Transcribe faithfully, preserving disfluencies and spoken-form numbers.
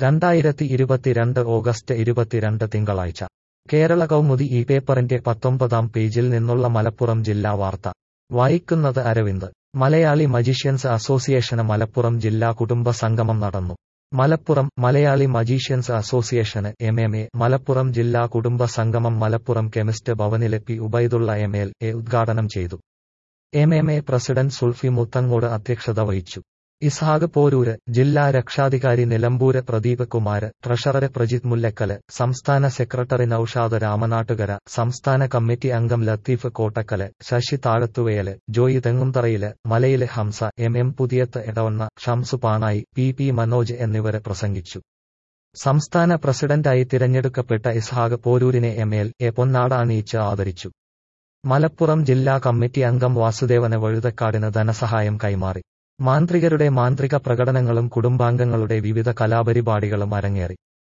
രണ്ടായിരത്തി ഇരുപത്തിരണ്ട് ഓഗസ്റ്റ് ഇരുപത്തിരണ്ട് തിങ്കളാഴ്ച കേരള കൗമുദി ഈ പേപ്പറിന്റെ പത്തൊമ്പതാം പേജിൽ നിന്നുള്ള മലപ്പുറം ജില്ലാ വാർത്ത വായിക്കുന്നത് അരവിന്ദ്. മലയാളി മജീഷ്യൻസ് അസോസിയേഷന് മലപ്പുറം ജില്ലാ കുടുംബ സംഗമം നടന്നു. മലപ്പുറം മലയാളി മജീഷ്യൻസ് അസോസിയേഷന് എം എം എ മലപ്പുറം ജില്ലാ കുടുംബ സംഗമം മലപ്പുറം കെമിസ്റ്റ് ഭവനിലെ P Ubaidulla M L A ഉദ്ഘാടനം ചെയ്തു. M M A president Sulfi Muthangode അധ്യക്ഷത വഹിച്ചു. ഇസ്ഹാഖ് പോരൂര്, ജില്ലാ രക്ഷാധികാരി നിലമ്പൂര് പ്രദീപ് കുമാര്, ട്രഷറർ പ്രജിത് മുല്ലക്കല്, സംസ്ഥാന സെക്രട്ടറി നൌഷാദ് രാമനാട്ടുകര, സംസ്ഥാന കമ്മിറ്റി അംഗം Latheef Kottakkal, Sasi Thazhathuvayal, Joy Thengumtharayil, Malayil Hamza, M M Puthiyath Edavanna, Shamsu Panayi, P P Manoj എന്നിവര് പ്രസംഗിച്ചു. സംസ്ഥാന പ്രസിഡന്റായി തിരഞ്ഞെടുക്കപ്പെട്ട ഇസ്ഹാഖ് പോരൂരിനെ എം എൽ എ പൊന്നാട അണിയിച്ച് ആദരിച്ചു. മലപ്പുറം ജില്ലാ കമ്മിറ്റി അംഗം വാസുദേവന് വഴുതക്കാടിന് ധനസഹായം കൈമാറി. മാന്ത്രികരുടെ മാന്ത്രിക പ്രകടനങ്ങളും കുടുംബാംഗങ്ങളുടെ വിവിധ കലാപരിപാടികളും അരങ്ങേറി.